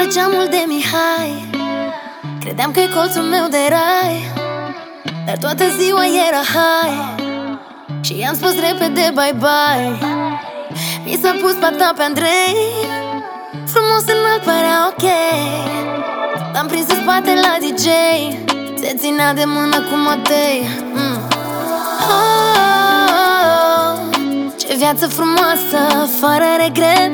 geamul de Mihai, credeam că e colțul meu de rai, dar toată ziua era hai și i-am spus repede bye-bye. Mi s-a pus pata pe Andrei, frumos înalt părea ok. L-am prins în spate la DJ, se ținea de mână cu Matei. Ce viață frumoasă, fără regret.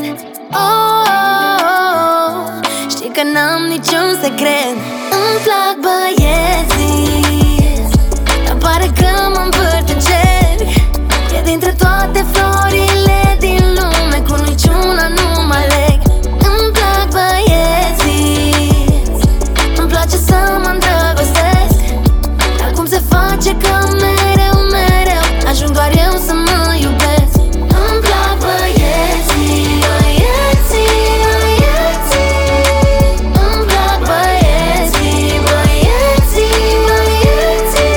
Știi că n-am niciun secret. Îmi plac băieții, dar pare că mă învârt în cerc. E dintre toate florile din lume, cu niciuna nu mă aleg. Îmi plac băieții, îmi place să mă îndrăgostesc, dar cum se face că mereu, mereu ajung doar eu să mă iubesc. Îmi plac băieții, băieții, băieții. Îmi plac băieții, băieții, băieții.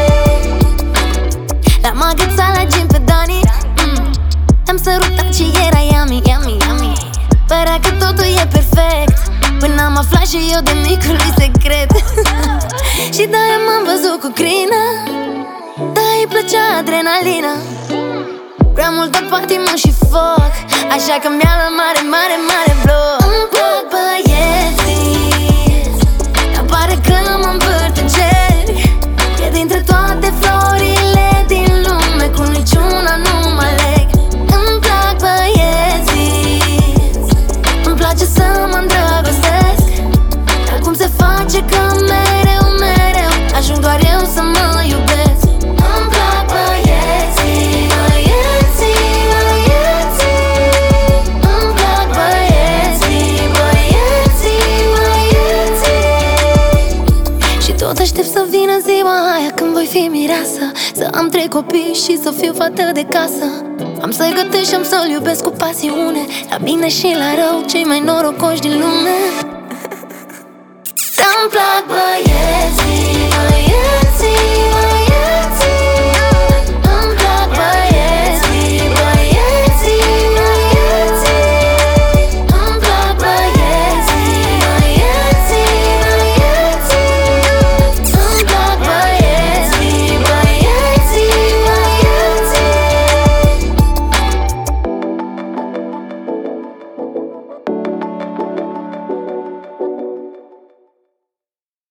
L-am agățat la gym pe Dani, am sărutat și era yummy, yummy, yummy. Părea că totul e perfect, până am aflat și eu de micul lui secret. Și de-aia m-am văzut cu crină, da, îi plăcea adrenalina. Prea multă patimă și foc, așa că mi-a luat mare, mare, mare bloc. Îmi plac băieții, dar pare că mă învârt în cerc. E dintre toate florile din lume, cu niciuna nu mă aleg. Îmi plac băieții, îmi place să mă îndrăgostesc, dar cum se face că mereu, mereu ajung doar eu să mă iubesc. Îmi plac băieții, băieții, băieții. Îmi plac băieții, băieții, băieții. Și tot aștept să vină ziua aia când voi fi mireasă, să am 3 copii și să fiu fată de casă. Am să-i gătesc și am să-l iubesc cu pasiune, la bine și la rău, cei mai norocoși din lume. Îmi plac băieții.